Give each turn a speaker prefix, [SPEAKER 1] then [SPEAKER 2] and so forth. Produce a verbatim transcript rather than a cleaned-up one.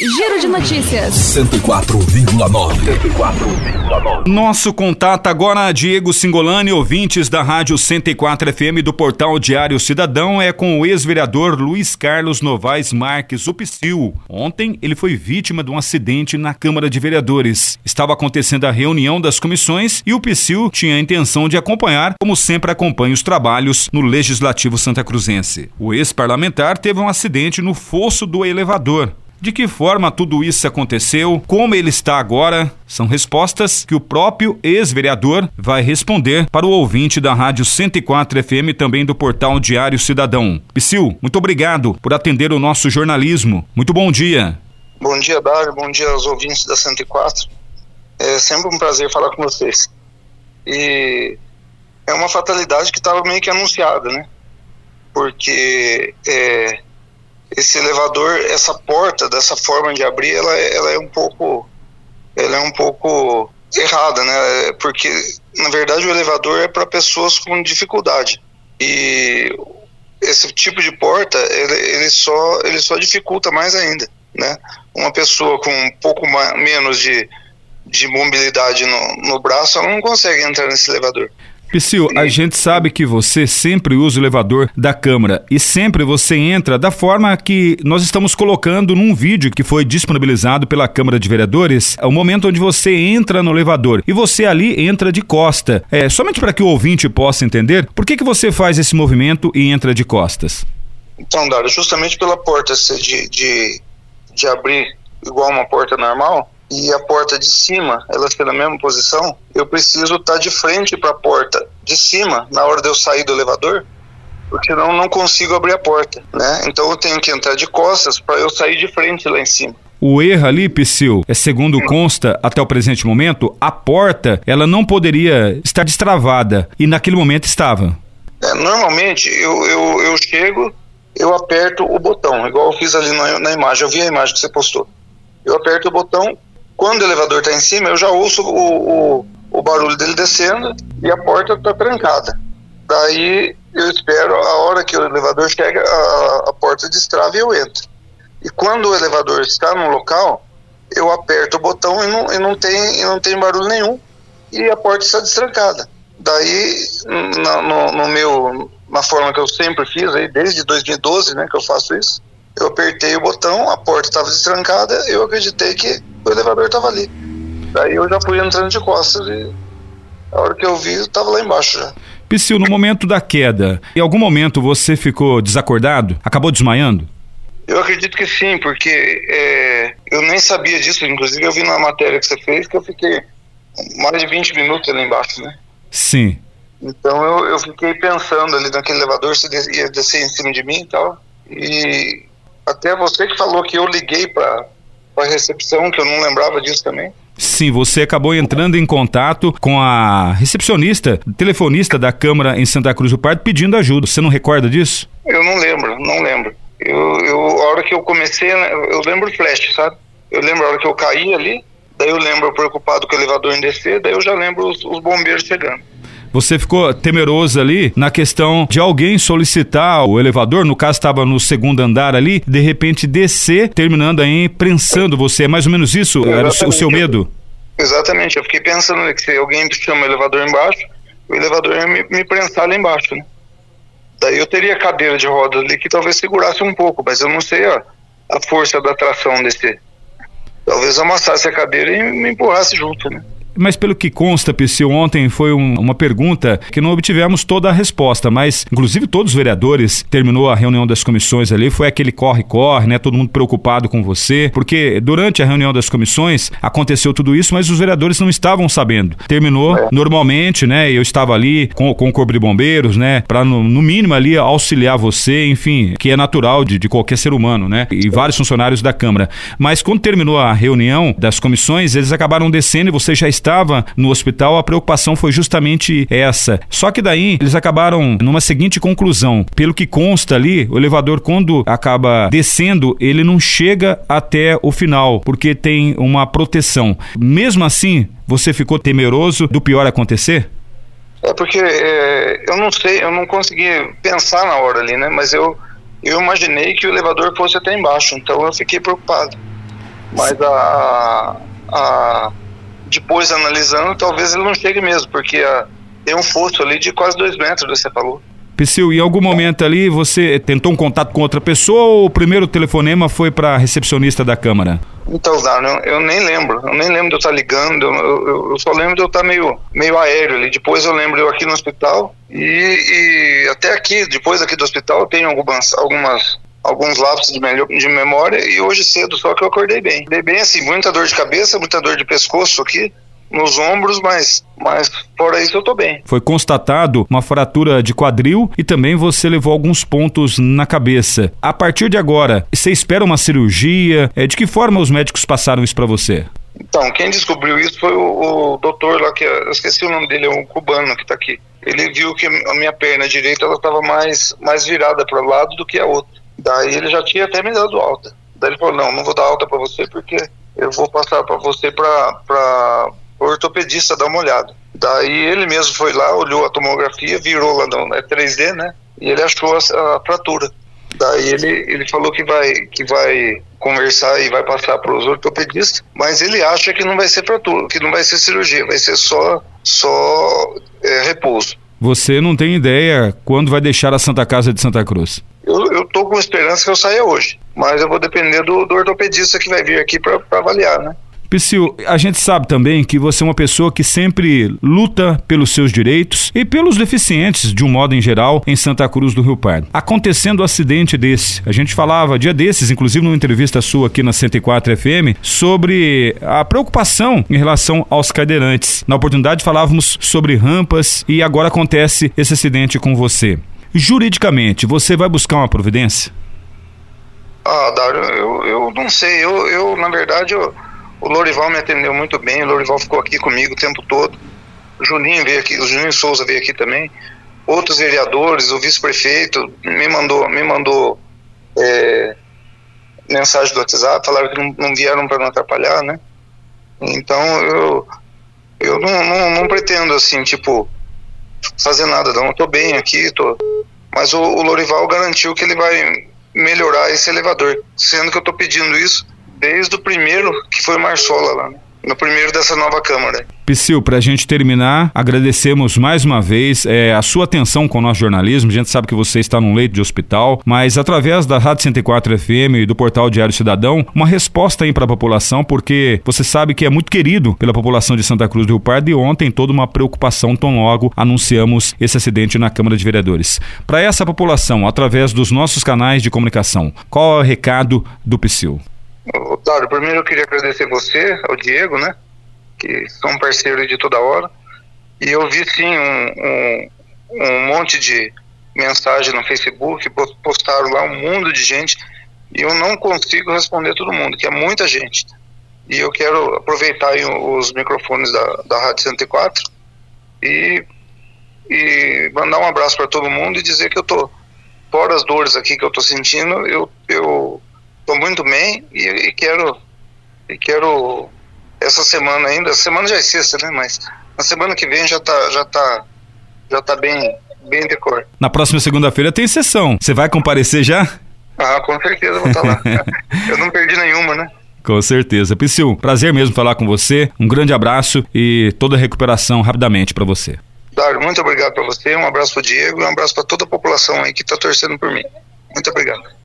[SPEAKER 1] Giro de Notícias.
[SPEAKER 2] cento e quatro vírgula nove.
[SPEAKER 3] Nosso contato agora, Diego Singolani, ouvintes da Rádio cento e quatro F M do portal Diário Cidadão, é com o ex-vereador Luiz Carlos Novaes Marques, o Psyu. Ontem ele foi vítima de um acidente na Câmara de Vereadores. Estava acontecendo a reunião das comissões e o Psyu tinha a intenção de acompanhar, como sempre acompanha os trabalhos no Legislativo Santacruzense. O ex-parlamentar teve um acidente no fosso do elevador. De que forma tudo isso aconteceu? Como ele está agora? São respostas que o próprio ex-vereador vai responder para o ouvinte da Rádio cento e quatro F M, também do portal Diário Cidadão. Psyu, muito obrigado por atender o nosso jornalismo. Muito bom dia.
[SPEAKER 4] Bom dia, Dário. Bom dia aos ouvintes da cento e quatro. É sempre um prazer falar com vocês. E é uma fatalidade que estava meio que anunciada, né? Porque é, esse elevador, essa porta, dessa forma de abrir, ela, ela é um pouco, ela é um pouco errada, né? Porque na verdade o elevador é para pessoas com dificuldade e esse tipo de porta ele, ele só, ele só dificulta mais ainda, né? Uma pessoa com um pouco mais, menos de, de mobilidade no, no braço, ela não consegue entrar nesse elevador.
[SPEAKER 3] Psyu, a gente sabe que você sempre usa o elevador da Câmara e sempre você entra da forma que nós estamos colocando num vídeo que foi disponibilizado pela Câmara de Vereadores, é o momento onde você entra no elevador e você ali entra de costa. É, somente para que o ouvinte possa entender, por que que você faz esse movimento e entra de costas?
[SPEAKER 4] Então, Dário, justamente pela porta ser de, de, de abrir igual uma porta normal, e a porta de cima, ela ser na mesma posição, eu preciso estar de frente para a porta de cima na hora de eu sair do elevador, porque senão eu não consigo abrir a porta, né? Então eu tenho que entrar de costas para eu sair de frente lá em cima.
[SPEAKER 3] O erro ali, Psyu, é segundo consta até o presente momento, a porta ela não poderia estar destravada e naquele momento estava.
[SPEAKER 4] É, normalmente eu, eu, eu chego, eu aperto o botão, igual eu fiz ali na, na imagem, eu vi a imagem que você postou. Eu aperto o botão. Quando o elevador está em cima, eu já ouço o, o, o barulho dele descendo e a porta está trancada. Daí eu espero a hora que o elevador chega, a, a porta destrava e eu entro. E quando o elevador está no local, eu aperto o botão e não, e não, tem, e não tem barulho nenhum e a porta está destrancada. Daí, na, no, no meu, na forma que eu sempre fiz, aí, desde dois mil e doze, né, que eu faço isso, eu apertei o botão, a porta estava destrancada, eu acreditei que o elevador estava ali. Daí eu já fui entrando de costas e a hora que eu vi, eu estava lá embaixo já.
[SPEAKER 3] Psyu, no momento da queda, em algum momento você ficou desacordado? Acabou desmaiando?
[SPEAKER 4] Eu acredito que sim, porque é, eu nem sabia disso, inclusive eu vi na matéria que você fez que eu fiquei mais de vinte minutos ali embaixo, né?
[SPEAKER 3] Sim.
[SPEAKER 4] Então eu, eu fiquei pensando ali naquele elevador, se ia descer em cima de mim e tal, e até você que falou que eu liguei para a recepção, que eu não lembrava disso também.
[SPEAKER 3] Sim, você acabou entrando em contato com a recepcionista, telefonista da Câmara em Santa Cruz do Pardo pedindo ajuda. Você não recorda disso?
[SPEAKER 4] Eu não lembro, não lembro. Eu, eu, a hora que eu comecei, eu lembro o flash, sabe? Eu lembro a hora que eu caí ali, daí eu lembro preocupado com o elevador em descer, daí eu já lembro os, os bombeiros chegando.
[SPEAKER 3] Você ficou temeroso ali na questão de alguém solicitar o elevador, no caso estava no segundo andar ali, de repente descer, terminando aí prensando você. É mais ou menos isso? Exatamente. Era o seu medo?
[SPEAKER 4] Exatamente, eu fiquei pensando que se alguém chama o elevador embaixo, o elevador ia me, me prensar lá embaixo, né? Daí eu teria cadeira de rodas ali que talvez segurasse um pouco, mas eu não sei a, a força da tração desse. Talvez amassasse a cadeira e me empurrasse junto, né?
[SPEAKER 3] Mas pelo que consta, Psyu, ontem foi um, uma pergunta que não obtivemos toda a resposta, mas inclusive todos os vereadores, terminou a reunião das comissões ali, foi aquele corre-corre, né, todo mundo preocupado com você, porque durante a reunião das comissões aconteceu tudo isso, mas os vereadores não estavam sabendo. Terminou é. normalmente, né, eu estava ali com, com o Corpo de Bombeiros, né, para no, no mínimo ali auxiliar você, enfim, que é natural de, de qualquer ser humano, né, e vários funcionários da Câmara. Mas quando terminou a reunião das comissões, eles acabaram descendo e você já estava no hospital, a preocupação foi justamente essa. Só que daí eles acabaram numa seguinte conclusão. Pelo que consta ali, o elevador, quando acaba descendo, ele não chega até o final, porque tem uma proteção. Mesmo assim, você ficou temeroso do pior acontecer?
[SPEAKER 4] É porque é, eu não sei, eu não consegui pensar na hora ali, né? Mas eu, eu imaginei que o elevador fosse até embaixo, então eu fiquei preocupado. Mas a, a, depois analisando, talvez ele não chegue mesmo, porque a, tem um fosso ali de quase dois metros, você falou.
[SPEAKER 3] Psyll, em algum momento ali você tentou um contato com outra pessoa ou o primeiro telefonema foi para a recepcionista da Câmara?
[SPEAKER 4] Então, Dário, eu, eu nem lembro, eu nem lembro de eu estar ligando, eu, eu, eu só lembro de eu estar meio, meio aéreo ali. Depois eu lembro eu aqui no hospital e, e até aqui, depois aqui do hospital, eu tenho algumas, algumas, alguns lapsos de, melhor, de memória e hoje cedo só que eu acordei bem. Acordei bem assim, muita dor de cabeça, muita dor de pescoço aqui, nos ombros, mas, mas fora isso eu tô bem.
[SPEAKER 3] Foi constatado uma fratura de quadril e também você levou alguns pontos na cabeça. A partir de agora, você espera uma cirurgia? De que forma os médicos passaram isso para você?
[SPEAKER 4] Então, quem descobriu isso foi o, o doutor lá, que eu esqueci o nome dele, é um cubano que tá aqui. Ele viu que a minha perna direita ela tava mais, mais virada para o lado do que a outra. Daí ele já tinha até me dado alta. Daí ele falou, não, não vou dar alta para você porque eu vou passar para você para... pra o ortopedista dar uma olhada. Daí ele mesmo foi lá, olhou a tomografia, virou lá no é três D, né? E ele achou a, a fratura. Daí ele, ele falou que vai, que vai conversar e vai passar para os ortopedistas, mas ele acha que não vai ser fratura, que não vai ser cirurgia, vai ser só, só é, repouso.
[SPEAKER 3] Você não tem ideia quando vai deixar a Santa Casa de Santa Cruz?
[SPEAKER 4] Eu, eu tô com esperança que eu saia hoje, mas eu vou depender do, do ortopedista que vai vir aqui para avaliar, né?
[SPEAKER 3] Psyll, a gente sabe também que você é uma pessoa que sempre luta pelos seus direitos e pelos deficientes, de um modo em geral, em Santa Cruz do Rio Pardo. Acontecendo um acidente desse, a gente falava dia desses, inclusive numa entrevista sua aqui na cento e quatro F M, sobre a preocupação em relação aos cadeirantes. Na oportunidade falávamos sobre rampas e agora acontece esse acidente com você. Juridicamente, você vai buscar uma providência?
[SPEAKER 4] Ah, Dário, eu, eu não sei, eu, eu na verdade, eu... o Lorival me atendeu muito bem, o Lorival ficou aqui comigo o tempo todo, o Juninho veio aqui, o Juninho Souza veio aqui também, outros vereadores, o vice-prefeito me mandou, me mandou é, mensagem do WhatsApp, falaram que não, não vieram para não atrapalhar, né? Então eu, eu não, não, não pretendo assim, tipo, fazer nada não, eu tô bem aqui, tô, mas o, o Lorival garantiu que ele vai melhorar esse elevador, sendo que eu tô pedindo isso desde o primeiro, que foi o Marsola lá, né? No primeiro dessa nova Câmara.
[SPEAKER 3] Psyll, para a gente terminar, agradecemos mais uma vez é, a sua atenção com o nosso jornalismo. A gente sabe que você está num leito de hospital, mas através da Rádio cento e quatro F M e do portal Diário Cidadão, uma resposta aí para a população, porque você sabe que é muito querido pela população de Santa Cruz do Rio Pardo e ontem toda uma preocupação tão logo anunciamos esse acidente na Câmara de Vereadores. Para essa população, através dos nossos canais de comunicação, qual é o recado do Psyll?
[SPEAKER 4] Dário, primeiro eu queria agradecer você, ao Diego, né, que são parceiros de toda hora, e eu vi sim um, um, um monte de mensagem no Facebook, postaram lá um mundo de gente, e eu não consigo responder todo mundo, que é muita gente, e eu quero aproveitar aí os microfones da, da Rádio cento e quatro e, e mandar um abraço para todo mundo e dizer que eu tô, fora as dores aqui que eu tô sentindo, eu, eu estou muito bem e, e quero e quero essa semana ainda, a semana já é sexta, né, mas na semana que vem já tá já tá já tá bem bem de cor.
[SPEAKER 3] Na próxima segunda-feira tem sessão. Você vai comparecer já?
[SPEAKER 4] Ah, com certeza vou estar lá. Eu não perdi nenhuma, né?
[SPEAKER 3] Com certeza. Psyll, prazer mesmo falar com você. Um grande abraço e toda a recuperação rapidamente para você.
[SPEAKER 4] Dário, muito obrigado para você. Um abraço pro Diego e um abraço para toda a população aí que tá torcendo por mim. Muito obrigado.